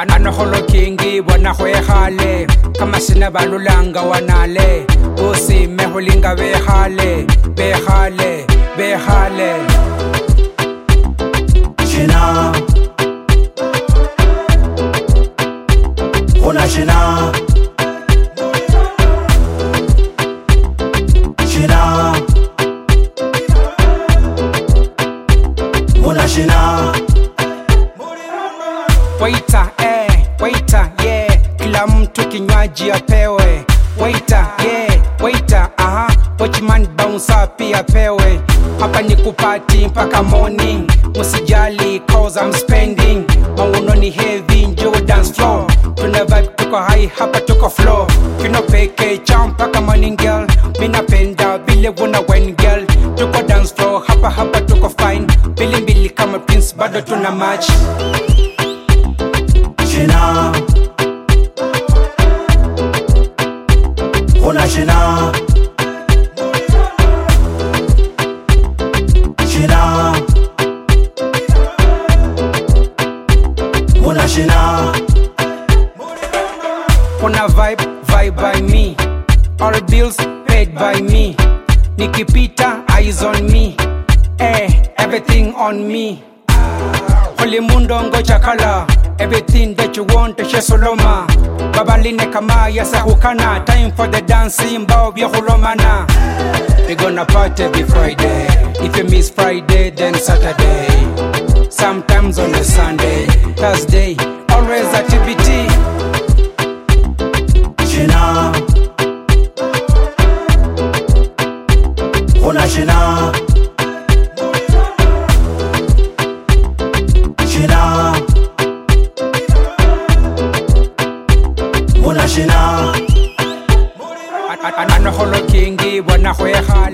Anaholo kingi wana hwehale kama sina balulanga wanale usi mehulinga behale behale behale Shina Hola Shina Shina Hola Shina Waiter, waiter, yeah. Kila mtu kinywaji apewe. Waiter, yeah, waiter, aha. Watchman bouncer pia apewe. Hapa ni kupati mpaka morning. Musijali cause I'm spending. Mauno ni heavy, njoo dance floor. Tuna vibe tuko high, hapa tuko floor. Kino peke chow mpaka morning girl. Mina penda vile wuna wine girl. Tuko dance floor, hapa tuko fine. Mbili mbili kama prince bado tuna match. Shina Hola Shina Shina Hola Shina Kuna vibe by me. All bills paid by me. Nikipita eyes on me. Everything on me. Holy mundo ngoja kala. Everything that you want, she soloma. Babaline kama yasa hukana. Time for the dancing, bao vya hulomana. We gonna party every Friday. If you miss Friday, then Saturday. Sometimes on a Sunday, Thursday, always activity. Shina Hola Shina Shina Hola Shina Anaholo kingi wana hweha